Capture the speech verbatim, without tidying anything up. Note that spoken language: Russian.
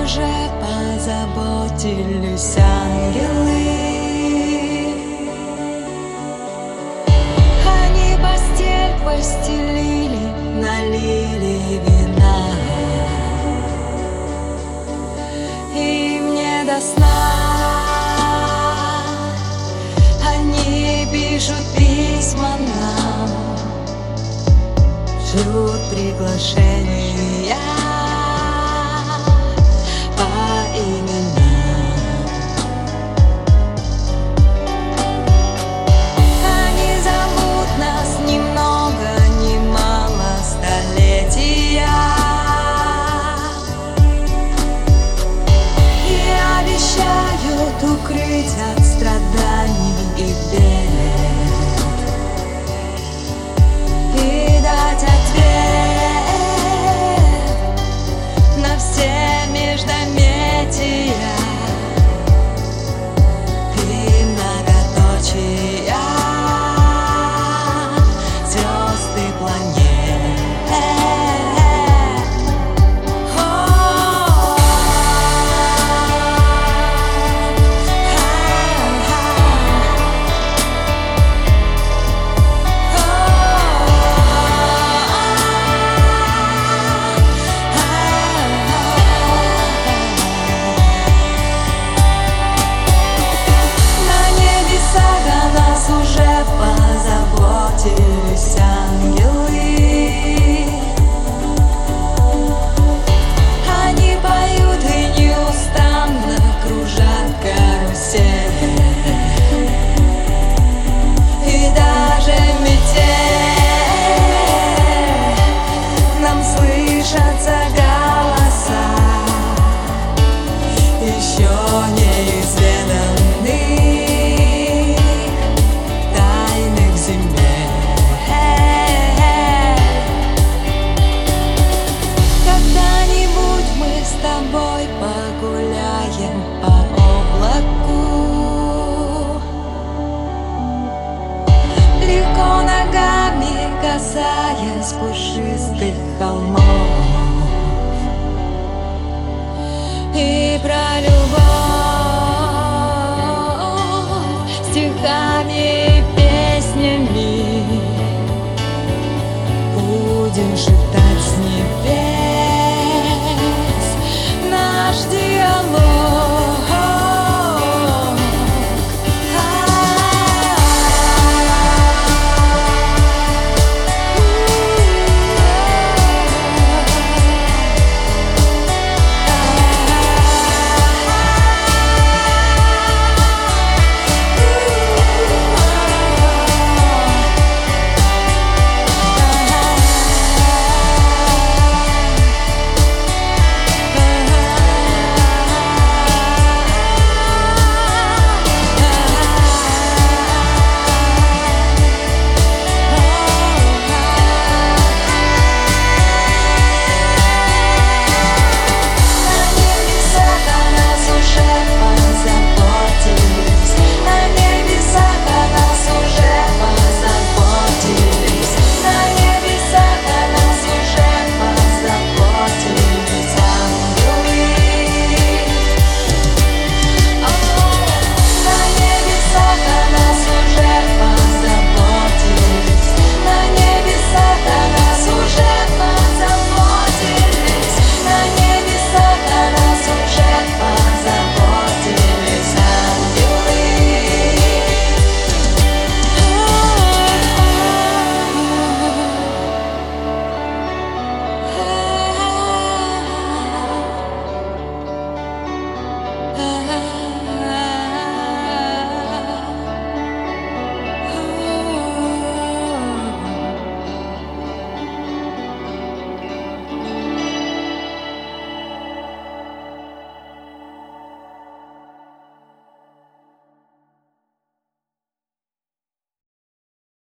уже позаботились ангелы. Они постель постелили, налили вина. Им не до сна. Они пишут письма нам, шлют приглашения по именам. Они зовут нас ни много ни мало столетия и обещают укрыть от страданий и бед, и дать ответ на все междометия и многоточия звезд и планет. Уже позаботились ангелы. Они поют и неустанно кружат карусель, и даже метель нам слышатся голоса еще неизведанных погуляем по облаку, легко ногами касаясь пушистых холмов, и про любовь стихами и песнями будем шептать.